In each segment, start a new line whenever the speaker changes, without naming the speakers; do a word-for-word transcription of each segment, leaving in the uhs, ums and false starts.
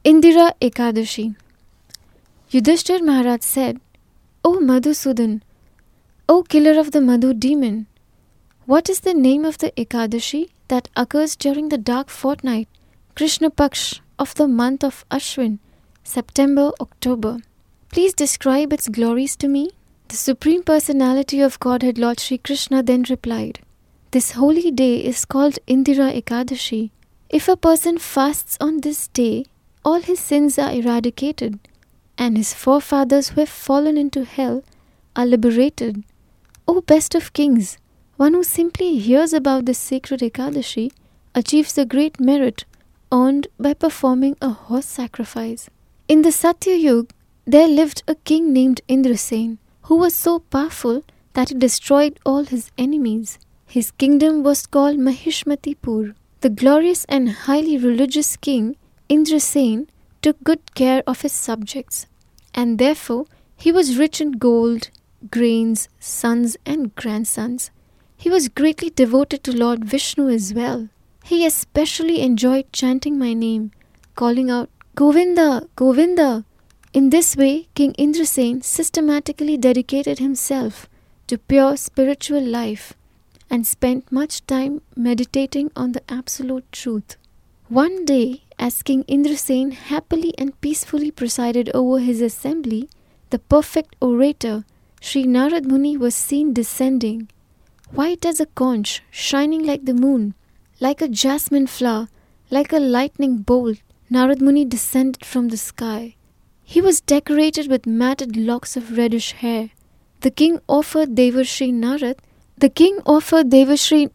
Indira Ekadashi. Yudhishthir Maharaj said, O Madhusudan, O killer of the Madhu demon, what is the name of the Ekadashi that occurs during the dark fortnight, Krishna Paksh, of the month of Ashwin, September, October? Please describe its glories to me. The Supreme Personality of Godhead Lord Shri Krishna then replied, This holy day is called Indira Ekadashi. If a person fasts on this day, all his sins are eradicated, and his forefathers who have fallen into hell are liberated. O best of kings, one who simply hears about this sacred Ekadashi achieves the great merit earned by performing a horse sacrifice. In the Satya Yuga, there lived a king named Indrasen, who was so powerful that he destroyed all his enemies. His kingdom was called Mahishmatipur. The glorious and highly religious king Indrasen took good care of his subjects, and therefore he was rich in gold, grains, sons and grandsons. He was greatly devoted to Lord Vishnu as well. He especially enjoyed chanting my name, calling out, Govinda, Govinda. In this way, King Indrasen systematically dedicated himself to pure spiritual life and spent much time meditating on the absolute truth. One day, as King Indrasen happily and peacefully presided over his assembly, the perfect orator, Sri Narad Muni, was seen descending, white as a conch, shining like the moon, like a jasmine flower, like a lightning bolt. Narad Muni descended from the sky. He was decorated with matted locks of reddish hair. The king offered Devarshi Narad, the king offered Devarshi,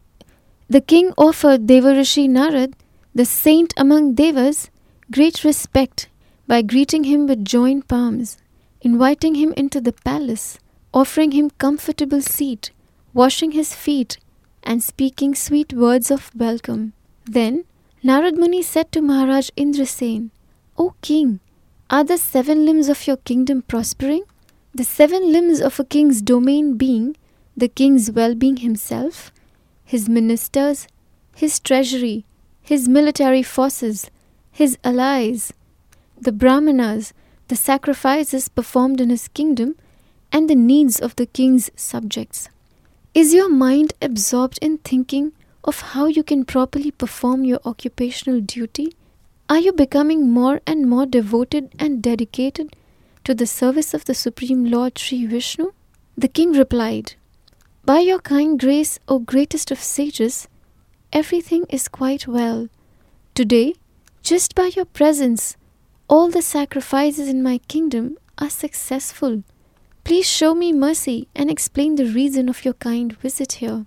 the king offered Devarishi Narad, the saint among devas, great respect by greeting him with joined palms, inviting him into the palace, offering him comfortable seat, washing his feet, and speaking sweet words of welcome. Then Narad Muni said to Maharaj Indrasen, O king, are the seven limbs of your kingdom prospering? The seven limbs of a king's domain being the king's well-being himself, his ministers, his treasury, his military forces, his allies, the brahmanas, the sacrifices performed in his kingdom, and the needs of the king's subjects. Is your mind absorbed in thinking of how you can properly perform your occupational duty? Are you becoming more and more devoted and dedicated to the service of the Supreme Lord Sri Vishnu? The king replied, By your kind grace, O greatest of sages, everything is quite well. Today, just by your presence, all the sacrifices in my kingdom are successful. Please show me mercy and explain the reason of your kind visit here.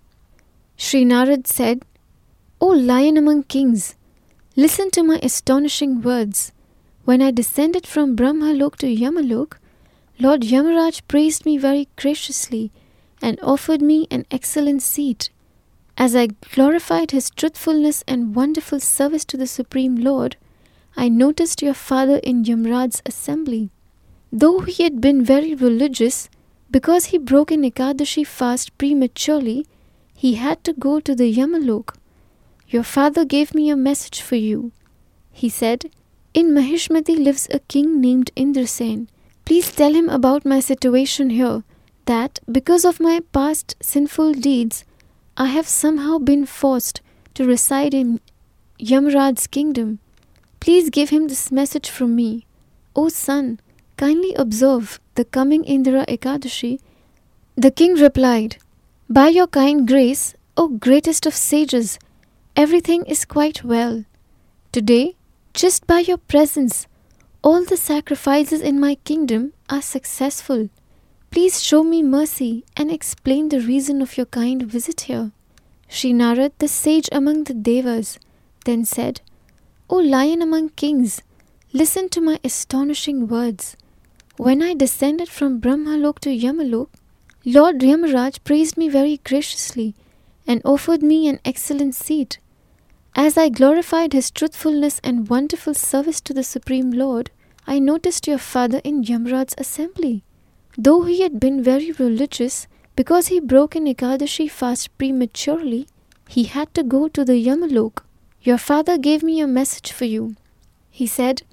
Sri Narad said, O lion among kings, listen to my astonishing words. When I descended from Brahmalok to Yamalok, Lord Yamaraj praised me very graciously and offered me an excellent seat. As I glorified his truthfulness and wonderful service to the Supreme Lord, I noticed your father in Yamaraj's assembly. Though he had been very religious, because he broke an Ekadashi fast prematurely, he had to go to the Yamalok. Your father gave me a message for you. He said, In Mahishmati lives a king named Indrasen. Please tell him about my situation here, that because of my past sinful deeds, I have somehow been forced to reside in Yamaraj's kingdom. Please give him this message from me. O son, kindly observe the coming Indira Ekadashi. The king replied, By your kind grace, O greatest of sages, everything is quite well. Today, just by your presence, all the sacrifices in my kingdom are successful. Please show me mercy and explain the reason of your kind visit here. Sri Narad, the sage among the devas, then said, O lion among kings, listen to my astonishing words. When I descended from Brahmalok to Yamalok, Lord Yamaraj praised me very graciously and offered me an excellent seat. As I glorified his truthfulness and wonderful service to the Supreme Lord, I noticed your father in Yamaraj's assembly. Though he had been very religious, because he broke an Ekadashi fast prematurely, he had to go to the Yamalok. Your father gave me a message for you. He said,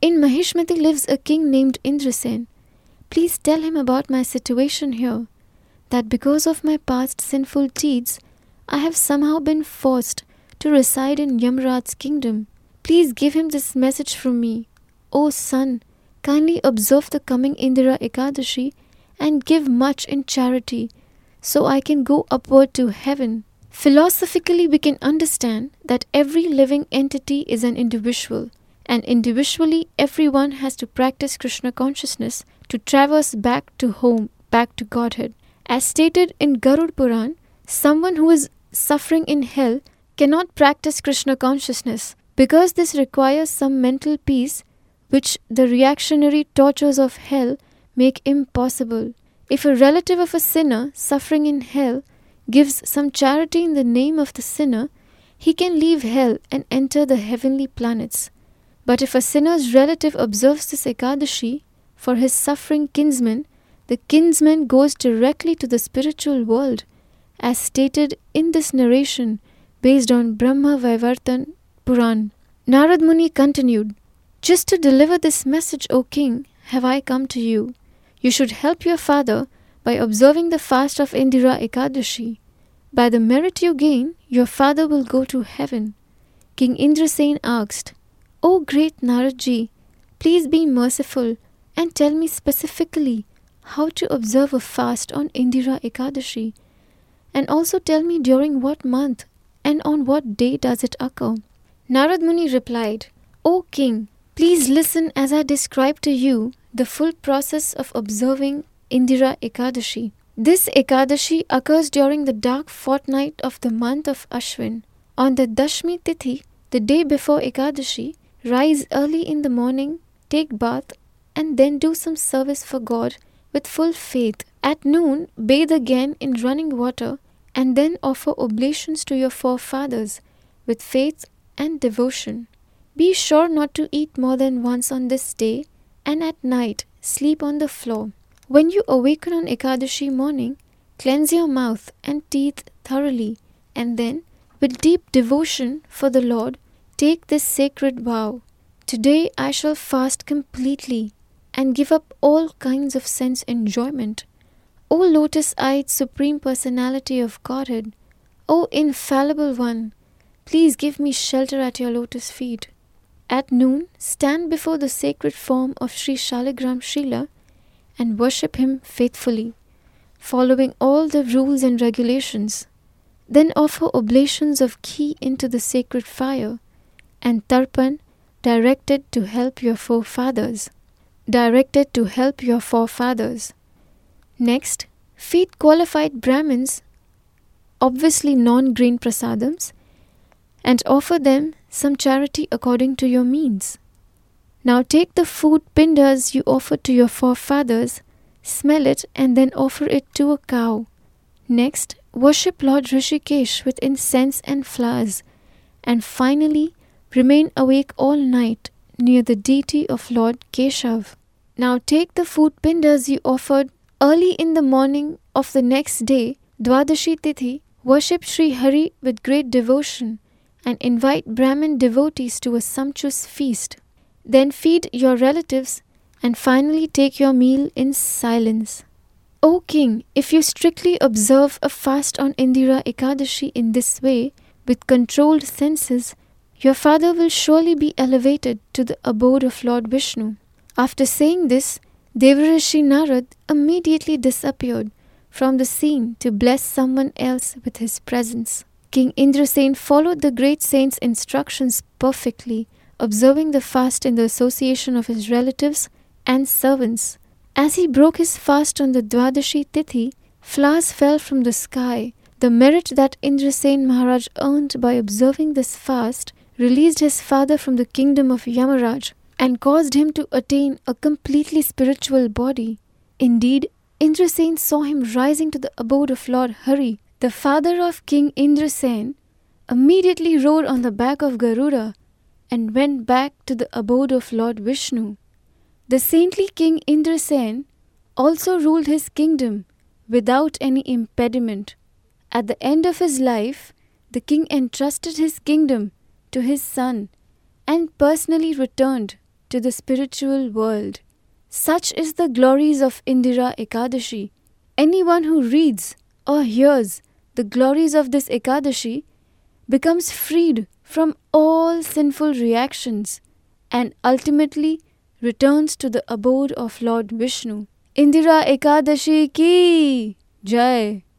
In Mahishmati lives a king named Indrasen. Please tell him about my situation here, that because of my past sinful deeds, I have somehow been forced to reside in Yamraj's kingdom. Please give him this message from me. O son, kindly observe the coming Indira Ekadashi and give much in charity, so I can go upward to heaven. Philosophically, we can understand that every living entity is an individual, and individually everyone has to practice Krishna consciousness to traverse back to home, back to Godhead. As stated in Garud Puran, someone who is suffering in hell cannot practice Krishna consciousness because this requires some mental peace which the reactionary tortures of hell make impossible. If a relative of a sinner suffering in hell gives some charity in the name of the sinner, he can leave hell and enter the heavenly planets. But if a sinner's relative observes this Ekadashi for his suffering kinsman, the kinsman goes directly to the spiritual world, as stated in this narration based on Brahma Vaivartan Puran. Narad Muni continued, "Just to deliver this message, O king, have I come to you. You should help your father by observing the fast of Indira Ekadashi. By the merit you gain, your father will go to heaven." King Indrasen asked, "O great Naradji, please be merciful and tell me specifically how to observe a fast on Indira Ekadashi, and also tell me during what month and on what day does it occur." Narad Muni replied, "O king, please listen as I describe to you the full process of observing Indira Ekadashi. This Ekadashi occurs during the dark fortnight of the month of Ashwin. On the Dashmi Tithi, the day before Ekadashi, rise early in the morning, take bath, and then do some service for God with full faith. At noon, bathe again in running water, and then offer oblations to your forefathers with faith and devotion. Be sure not to eat more than once on this day, and at night sleep on the floor. When you awaken on Ekadashi morning, cleanse your mouth and teeth thoroughly, and then, with deep devotion for the Lord, take this sacred vow. Today I shall fast completely and give up all kinds of sense enjoyment. O lotus-eyed Supreme Personality of Godhead, O infallible one, please give me shelter at your lotus feet. At noon, stand before the sacred form of Sri Shaligram Srila and worship him faithfully, following all the rules and regulations. Then offer oblations of ghee into the sacred fire and tarpan directed to help your forefathers. Directed to help your forefathers. Next, feed qualified Brahmins, obviously non-grain prasadams, and offer them some charity according to your means. Now take the food pindas you offered to your forefathers, smell it, and then offer it to a cow. Next, worship Lord Rishikesh with incense and flowers, and finally remain awake all night near the deity of Lord Keshav. Now take the food pindas you offered early in the morning of the next day, Dwadashi Tithi, worship Sri Hari with great devotion, and invite Brahmin devotees to a sumptuous feast. Then feed your relatives and finally take your meal in silence. O king, if you strictly observe a fast on Indira Ekadashi in this way, with controlled senses, your father will surely be elevated to the abode of Lord Vishnu. After saying this, Devarishi Narad immediately disappeared from the scene to bless someone else with his presence. King Indrasen followed the great saint's instructions perfectly, observing the fast in the association of his relatives and servants. As he broke his fast on the Dwadashi Tithi, flowers fell from the sky. The merit that Indrasen Maharaj earned by observing this fast released his father from the kingdom of Yamaraj and caused him to attain a completely spiritual body. Indeed, Indrasen saw him rising to the abode of Lord Hari. The father of King Indrasen immediately rode on the back of Garuda and went back to the abode of Lord Vishnu. The saintly King Indrasen also ruled his kingdom without any impediment. At the end of his life, the king entrusted his kingdom to his son and personally returned to the spiritual world. Such is the glories of Indira Ekadashi. Anyone who reads or hears the glories of this Ekadashi becomes freed from all sinful reactions and ultimately returns to the abode of Lord Vishnu. Indira Ekadashi ki Jai!